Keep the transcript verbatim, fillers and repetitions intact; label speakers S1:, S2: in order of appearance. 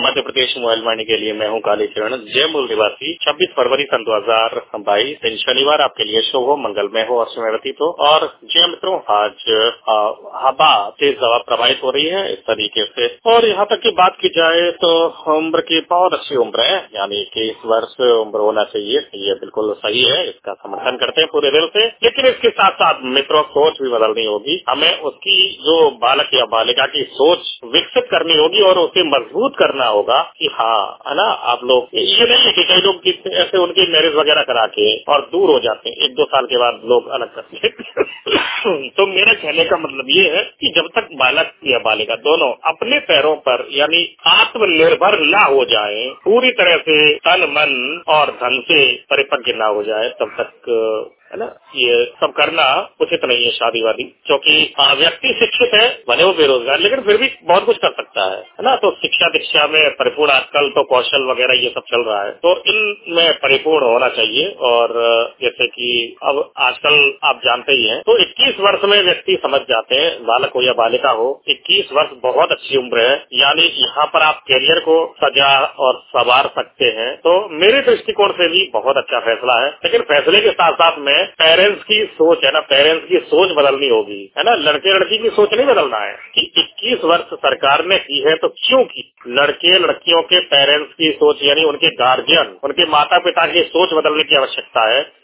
S1: Madhya Pradesh mobile वाणी के लिए मैं हूँ कालीचरण, जय मूल निवासी। छब्बीस फरवरी सन दो हजार बाईस दिन शनिवार आपके लिए शुभ हो, मंगलमय हो और समय व्यतीत हो। और जय मित्रों, आज आ, हवा तेज हवा प्रभावित हो रही है इस तरीके से। और यहाँ तक की बात की जाए तो उम्र की बहुत अच्छी उम्र है, यानी कि इस वर्ष उम्र होना चाहिए, ये बिल्कुल सही है, इसका समर्थन करते हैं पूरे दिल से। लेकिन इसके साथ साथ मित्रों सोच भी बदलनी होगी, हमें उसकी जो बालक या बालिका की सोच विकसित करनी होगी और उसे मजबूत करना होगा कि हाँ है ना, आप लोग ये नहीं है कि कई लोग ऐसे उनकी मैरिज वगैरह करा के और दूर हो जाते हैं, एक दो साल के बाद लोग अलग करते हैं। तो मेरा कहने का मतलब ये है कि जब तक बालक या बालिका दोनों अपने पैरों पर यानी आत्मनिर्भर ना हो जाए, पूरी तरह से तन मन और धन से परिपक्व ना हो जाए, तब तक है ना ये सब करना उचित नहीं है शादी वादी। क्योंकि व्यक्ति शिक्षित है, भले वो बेरोजगार, लेकिन फिर भी बहुत कुछ कर सकता है है ना। तो शिक्षा दीक्षा में परिपूर्ण, आजकल तो कौशल वगैरह ये सब चल रहा है, तो इनमें परिपूर्ण होना चाहिए। और जैसे कि अब आजकल आप जानते ही हैं, तो इक्कीस वर्ष में व्यक्ति समझ जाते हैं, बालक हो या बालिका हो, इक्कीस वर्ष बहुत अच्छी उम्र है, यानी यहाँ पर आप करियर को सजा और संवार सकते हैं। तो मेरे दृष्टिकोण से भी बहुत अच्छा फैसला है। लेकिन फैसले के साथ साथ में पेरेंट्स की सोच है ना, पेरेंट्स की सोच बदलनी होगी, है ना। लड़के लड़की की सोच नहीं बदलना है कि इक्कीस वर्ष सरकार ने की है तो क्यों की। लड़के लड़कियों के पेरेंट्स की सोच यानी उनके गार्जियन, उनके माता पिता की सोच बदलने की आवश्यकता है।